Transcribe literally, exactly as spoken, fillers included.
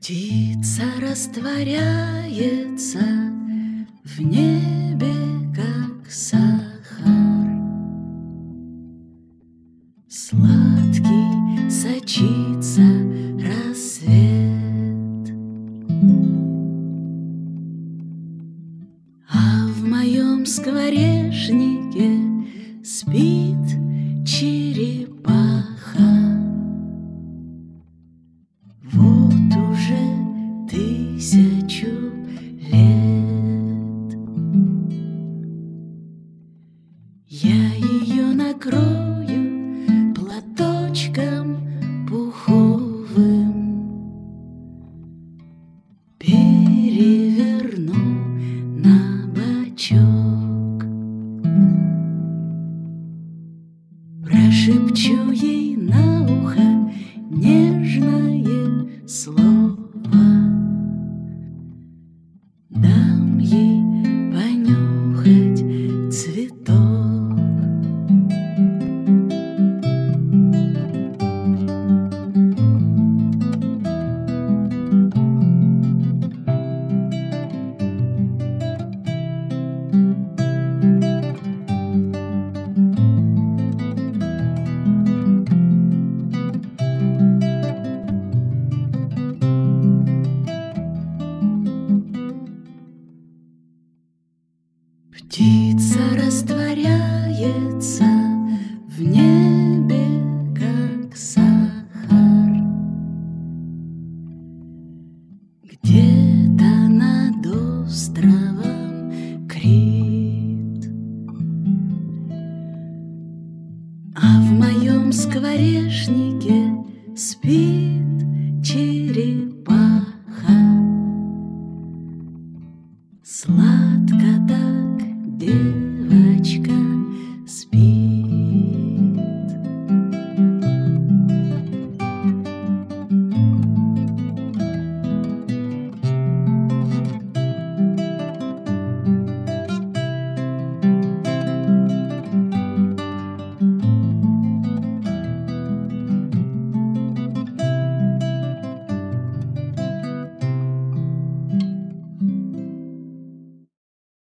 Птица растворяется в небе, как сахар. Сладкий сочится рассвет, а в моем скворечнике спит черепаха. Вот уже тысячу лет я ее накрою платочком пуховым, переверну на бочок, прошепчу ей на ухо нежное слово, дам ей понюхать цветок. Птица растворяется в небе, как сахар. Где-то над островом Крит, а в моем скворечнике спит черепаха. Сладко так, где